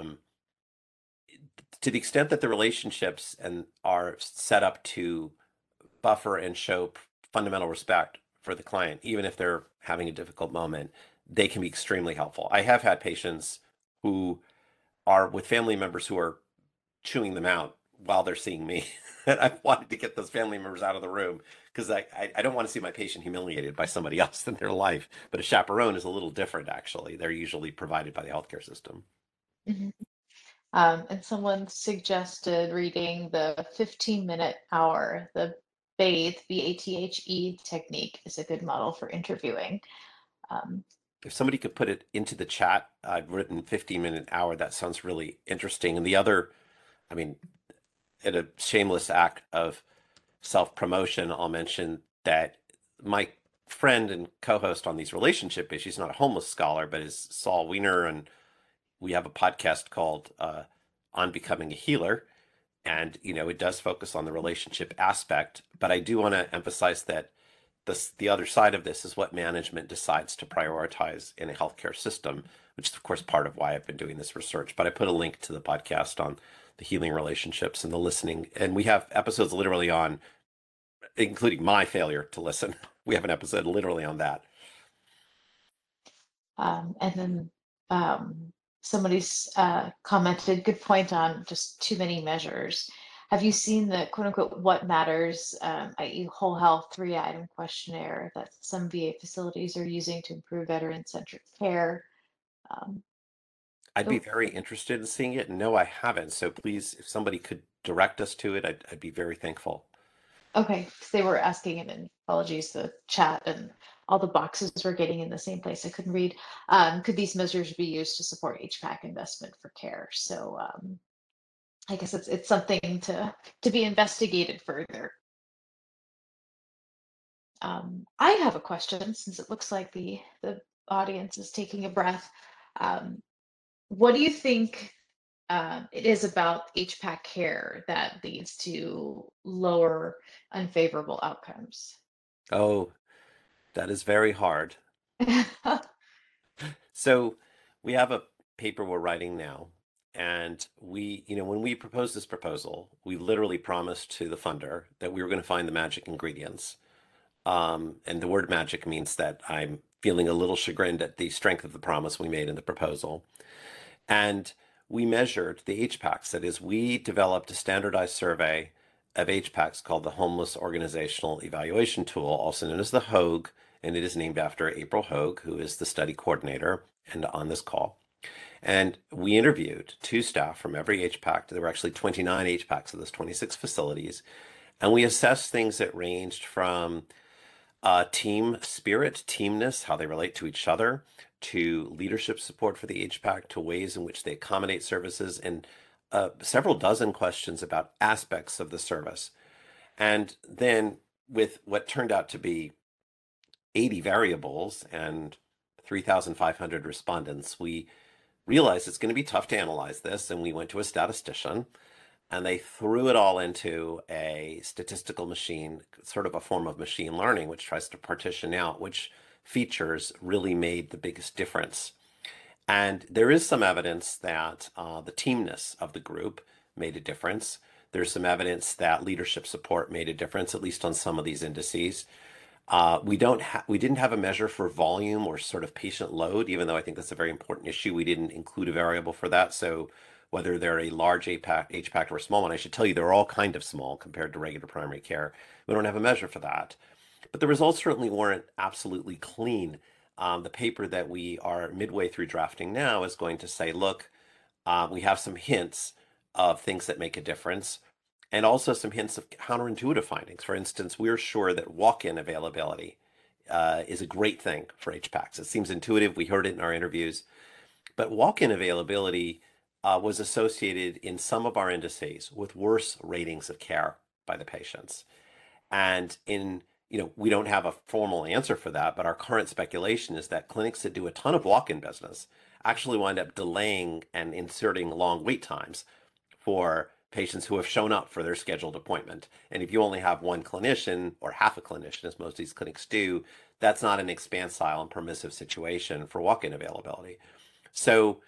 to the extent that the relationships and are set up to buffer and show fundamental respect for the client, even if they're having a difficult moment, they can be extremely helpful. I have had patients who are with family members who are chewing them out while they're seeing me. And I've wanted to get those family members out of the room because I don't want to see my patient humiliated by somebody else in their life. But a chaperone is a little different, actually. They're usually provided by the healthcare system. Mhm. And someone suggested reading the 15-minute hour, the BATHE, BATHE technique is a good model for interviewing. If somebody could put it into the chat, I've written 15-minute hour. That sounds really interesting. And the other, I mean, in a shameless act of self-promotion, I'll mention that my friend and co-host on these relationship issues, not a homeless scholar, but is Saul Wiener, and we have a podcast called On Becoming a Healer. And, it does focus on the relationship aspect, but I do want to emphasize that the other side of this is what management decides to prioritize in a healthcare system, which is, of course, part of why I've been doing this research. But I put a link to the podcast on the healing relationships and the listening. And we have episodes literally on, including my failure to listen. We have an episode literally on that. And then somebody's commented, good point on just too many measures. Have you seen the quote unquote what matters, i.e. whole health 3-item questionnaire that some VA facilities are using to improve veteran-centric care? I'd be Oh, very interested in seeing it. No, I haven't. So please, if somebody could direct us to it, I'd be very thankful. okay, 'cause they were asking, and then apologies, the chat and all the boxes were getting in the same place. I couldn't read. Could these measures be used to support HPAC investment for care? So I guess it's something to be investigated further. I have a question since it looks like the audience is taking a breath. Um, what do you think it is about HPAC care that leads to lower unfavorable outcomes? Oh, that is very hard. So we have a paper we're writing now, and when we proposed this proposal, we literally promised to the funder that we were going to find the magic ingredients. And the word magic means that I'm feeling a little chagrined at the strength of the promise we made in the proposal. And we measured the HPACs. That is, we developed a standardized survey of HPACs called the Homeless Organizational Evaluation Tool, also known as the HOAG, and it is named after April Hoag, who is the study coordinator and on this call. And we interviewed 2 staff from every HPAC. There were actually 29 HPACs of those 26 facilities. And we assessed things that ranged from team spirit, teamness, how they relate to each other, to leadership support for the HPAC, to ways in which they accommodate services, and several dozen questions about aspects of the service. And then with what turned out to be 80 variables and 3,500 respondents, we realized it's going to be tough to analyze this. And we went to a statistician, and they threw it all into a statistical machine, sort of a form of machine learning, which tries to partition out which features really made the biggest difference. And there is some evidence that the teamness of the group made a difference. There's some evidence that leadership support made a difference, at least on some of these indices. We didn't have a measure for volume or sort of patient load, even though I think that's a very important issue. We didn't include a variable for that. So whether they're a large HPAC or a small one, I should tell you they're all kind of small compared to regular primary care. We don't have a measure for that. But the results certainly weren't absolutely clean. The paper that we are midway through drafting now is going to say, look, we have some hints of things that make a difference, and also some hints of counterintuitive findings. For instance, we're sure that walk-in availability is a great thing for HPACs. It seems intuitive. We heard it in our interviews. But walk-in availability was associated in some of our indices with worse ratings of care by the patients. And we don't have a formal answer for that, but our current speculation is that clinics that do a ton of walk-in business actually wind up delaying and inserting long wait times for patients who have shown up for their scheduled appointment. And if you only have one clinician or half a clinician, as most of these clinics do, that's not an expansile and permissive situation for walk-in availability. So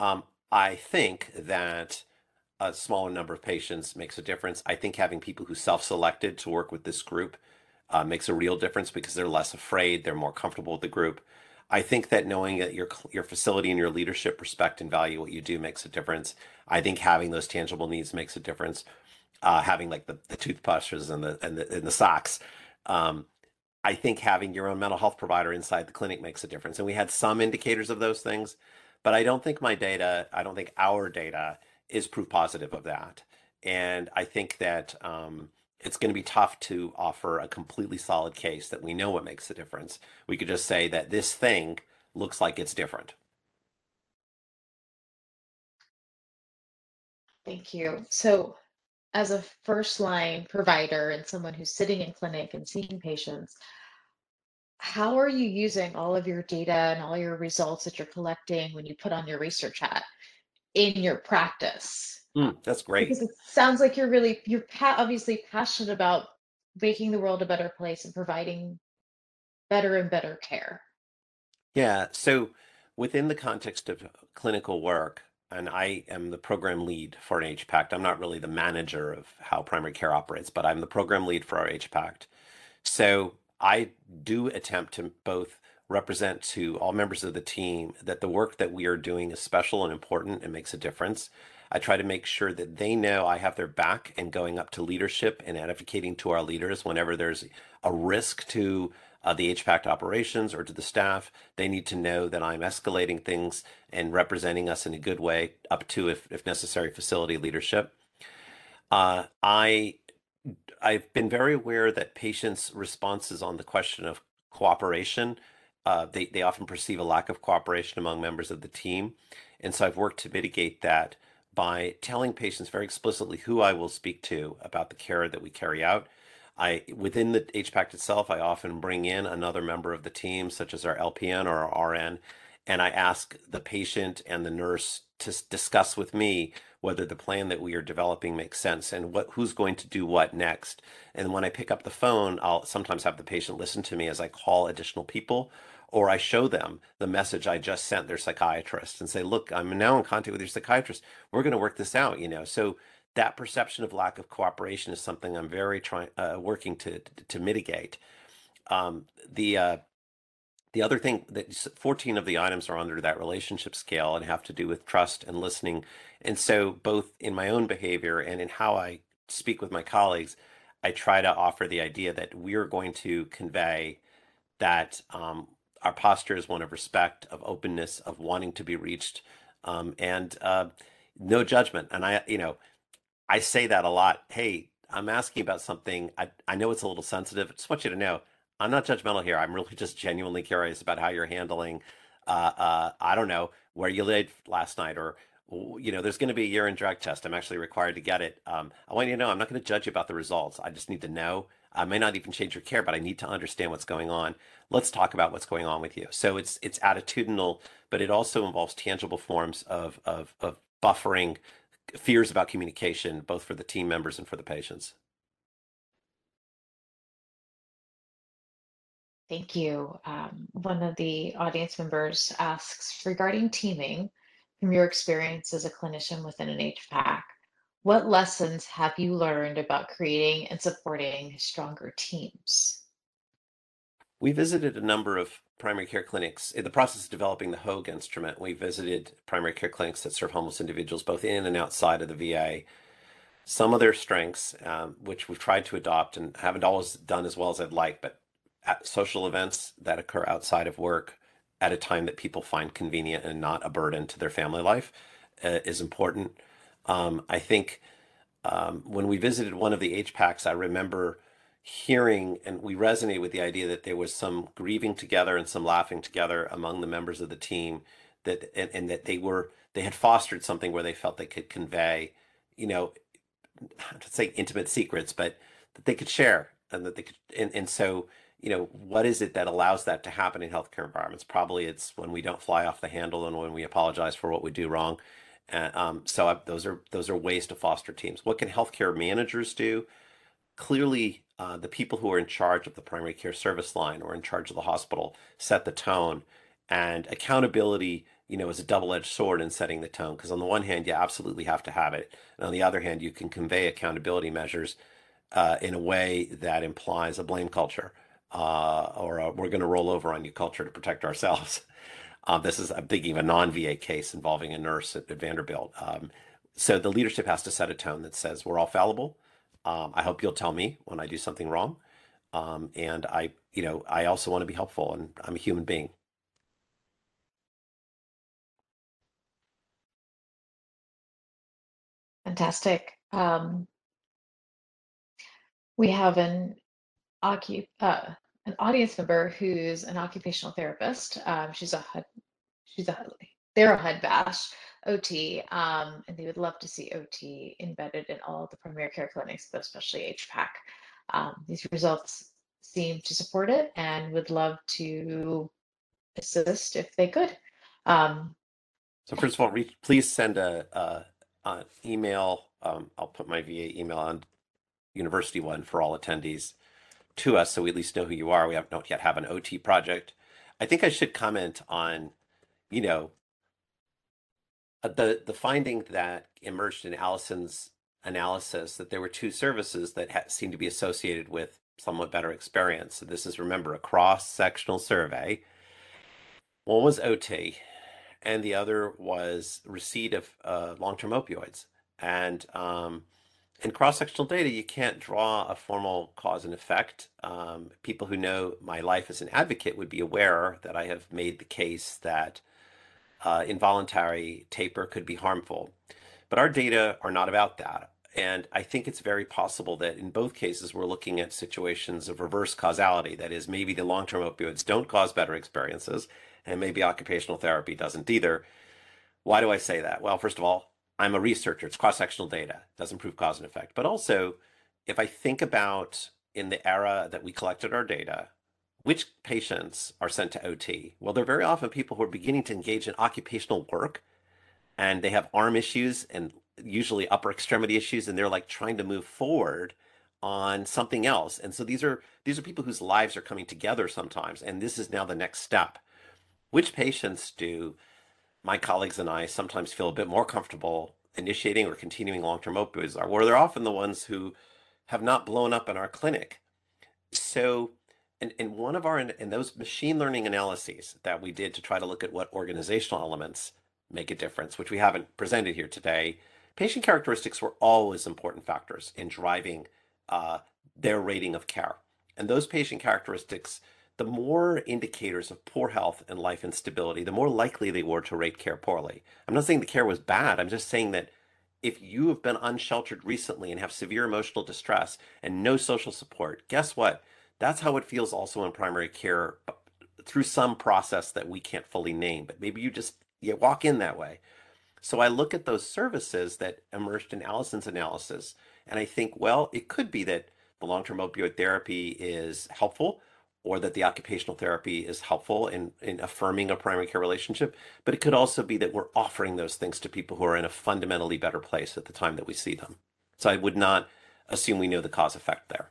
I think that a smaller number of patients makes a difference. I think having people who self-selected to work with this group makes a real difference because they're less afraid, they're more comfortable with the group. I think that knowing that your facility and your leadership respect and value what you do makes a difference. I think having those tangible needs makes a difference. Having like the toothbrushes and the socks I think having your own mental health provider inside the clinic makes a difference. And we had some indicators of those things, but I don't think I don't think our data is proof positive of that. And I think that it's going to be tough to offer a completely solid case that we know what makes the difference. We could just say that this thing looks like it's different. Thank you. So, as a first line provider and someone who's sitting in clinic and seeing patients, how are you using all of your data and all your results that you're collecting when you put on your research hat in your practice? That's great. Because it sounds like you're obviously passionate about making the world a better place and providing better and better care. Yeah. So within the context of clinical work, and I am the program lead for an HPACT. I'm not really the manager of how primary care operates, but I'm the program lead for our HPACT. So I do attempt to both represent to all members of the team that the work that we are doing is special and important and makes a difference. I try to make sure that they know I have their back and going up to leadership and advocating to our leaders whenever there's a risk to the HPACT operations or to the staff. They need to know that I'm escalating things and representing us in a good way up to, if necessary, facility leadership. I've been very aware that patients' responses on the question of cooperation, they often perceive a lack of cooperation among members of the team. And so I've worked to mitigate that by telling patients very explicitly who I will speak to about the care that we carry out. Within the HPACT itself, I often bring in another member of the team, such as our LPN or our RN, and I ask the patient and the nurse to discuss with me whether the plan that we are developing makes sense and who's going to do what next. And when I pick up the phone, I'll sometimes have the patient listen to me as I call additional people, or I show them the message I just sent their psychiatrist and say, look, I'm now in contact with your psychiatrist. We're going to work this out, So that perception of lack of cooperation is something I'm very working to mitigate. The other thing that 14 of the items are under that relationship scale and have to do with trust and listening. And so both in my own behavior and in how I speak with my colleagues, I try to offer the idea that we're going to convey that our posture is one of respect, of openness, of wanting to be reached, and no judgment. And I say that a lot. Hey, I'm asking about something. I know it's a little sensitive. I just want you to know I'm not judgmental here. I'm really just genuinely curious about how you're handling, I don't know, where you laid last night, or, there's going to be a urine drug test. I'm actually required to get it. I want you to know I'm not going to judge you about the results. I just need to know. I may not even change your care, but I need to understand what's going on. Let's talk about what's going on with you. So it's attitudinal, but it also involves tangible forms of buffering fears about communication, both for the team members and for the patients. Thank you. One of the audience members asks regarding teaming, from your experience as a clinician within an HPAC, what lessons have you learned about creating and supporting stronger teams? We visited a number of primary care clinics. In the process of developing the Hoag instrument, we visited primary care clinics that serve homeless individuals both in and outside of the VA. Some of their strengths, which we've tried to adopt and haven't always done as well as I'd like, but at social events that occur outside of work at a time that people find convenient and not a burden to their family life is important. I think when we visited one of the HPACs, I remember hearing, and we resonated with the idea that there was some grieving together and some laughing together among the members of the team, and that they had fostered something where they felt they could convey, not to say intimate secrets, but that they could share, and that they could, and so, what is it that allows that to happen in healthcare environments? Probably it's when we don't fly off the handle and when we apologize for what we do wrong. Those are ways to foster teams. What can healthcare managers do? Clearly, the people who are in charge of the primary care service line or in charge of the hospital set the tone, and accountability, is a double-edged sword in setting the tone. Because on the one hand, you absolutely have to have it, and on the other hand, you can convey accountability measures in a way that implies a blame culture or we're going to roll over on you culture to protect ourselves. I'm thinking of a non-VA case involving a nurse at Vanderbilt. So the leadership has to set a tone that says we're all fallible. I hope you'll tell me when I do something wrong. And I also want to be helpful, and I'm a human being. Fantastic. We have an audience member who's an occupational therapist. They're a HUD-VASH OT, and they would love to see OT embedded in all of the primary care clinics, but especially HPAC. These results seem to support it and would love to assist if they could. So first of all, please send a email. I'll put my VA email on university one for all attendees to us, so we at least know who you are. We don't yet have an OT project. I think I should comment on, the finding that emerged in Allison's analysis, that there were two services that seemed to be associated with somewhat better experience. So this is, remember, a cross-sectional survey. One was OT, and the other was receipt of long-term opioids. And in cross-sectional data, you can't draw a formal cause and effect. People who know my life as an advocate would be aware that I have made the case that involuntary taper could be harmful. But our data are not about that. And I think it's very possible that in both cases, we're looking at situations of reverse causality. That is, maybe the long-term opioids don't cause better experiences, and maybe occupational therapy doesn't either. Why do I say that? Well, first of all, I'm a researcher. It's cross-sectional data. It doesn't prove cause and effect. But also, if I think about in the era that we collected our data, which patients are sent to OT? Well, they're very often people who are beginning to engage in occupational work, and they have arm issues and usually upper extremity issues, and they're like trying to move forward on something else. And so these are people whose lives are coming together sometimes, and this is now the next step. Which patients do my colleagues and I sometimes feel a bit more comfortable initiating or continuing long-term opioids are? Well, they're often the ones who have not blown up in our clinic. So in one of in those machine learning analyses that we did to try to look at what organizational elements make a difference, which we haven't presented here today, patient characteristics were always important factors in driving their rating of care. And those patient characteristics, the more indicators of poor health and life instability, the more likely they were to rate care poorly. I'm not saying the care was bad. I'm just saying that if you have been unsheltered recently and have severe emotional distress and no social support, guess what? That's how it feels also in primary care through some process that we can't fully name, but maybe you walk in that way. So I look at those services that emerged in Allison's analysis, and I think, well, it could be that the long-term opioid therapy is helpful, or that the occupational therapy is helpful in affirming a primary care relationship. But it could also be that we're offering those things to people who are in a fundamentally better place at the time that we see them. So I would not assume we know the cause effect there.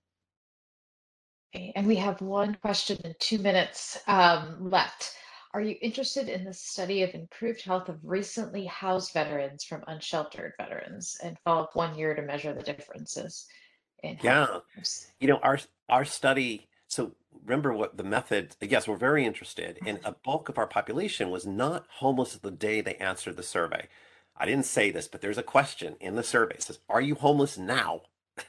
Okay, and we have one question and 2 minutes left. Are you interested in the study of improved health of recently housed veterans from unsheltered veterans and follow up 1 year to measure the differences in health Yeah, outcomes? our study. So remember what the method. Yes, we're very interested, and a bulk of our population was not homeless the day they answered the survey. I didn't say this, but there's a question in the survey. It says, "Are you homeless now?"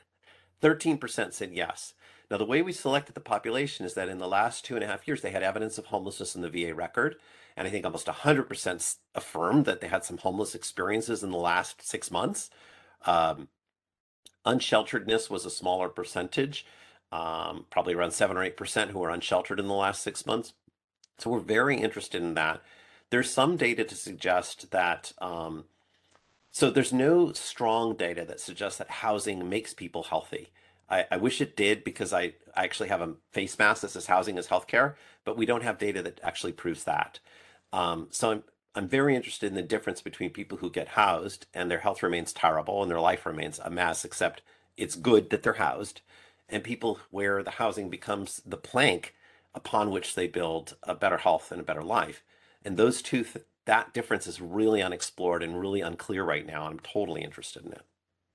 13% said yes. Now, the way we selected the population is that in the last 2.5 years, they had evidence of homelessness in the VA record. And I think almost 100% affirmed that they had some homeless experiences in the last 6 months. Unshelteredness was a smaller percentage, probably around 7 or 8% who were unsheltered in the last 6 months. So we're very interested in that. There's some data to suggest that, so there's no strong data that suggests that housing makes people healthy. I wish it did, because I actually have a face mask that says housing is healthcare, but we don't have data that actually proves that. So I'm very interested in the difference between people who get housed and their health remains terrible and their life remains a mess, except it's good that they're housed, and people where the housing becomes the plank upon which they build a better health and a better life. And those two, that difference is really unexplored and really unclear right now. And I'm totally interested in it.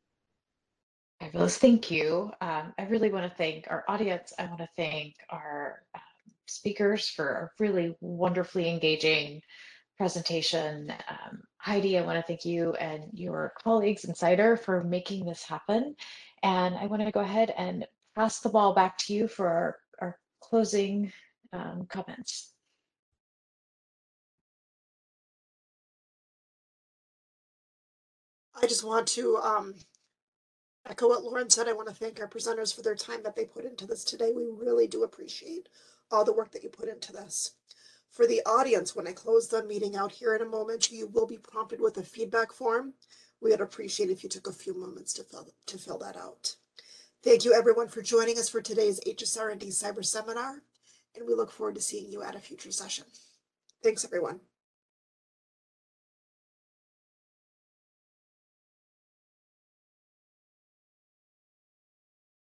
Fabulous, thank you. I really want to thank our audience. I want to thank our speakers for a really wonderfully engaging presentation. Heidi, I want to thank you and your colleagues in CIDR for making this happen. And I want to go ahead and pass the ball back to you for our closing comments. I just want to echo what Lauren said. I want to thank our presenters for their time that they put into this today. We really do appreciate all the work that you put into this. For the audience, when I close the meeting out here in a moment, you will be prompted with a feedback form. We would appreciate if you took a few moments to fill that out. Thank you everyone for joining us for today's HSR&D Cyber Seminar, and we look forward to seeing you at a future session. Thanks everyone.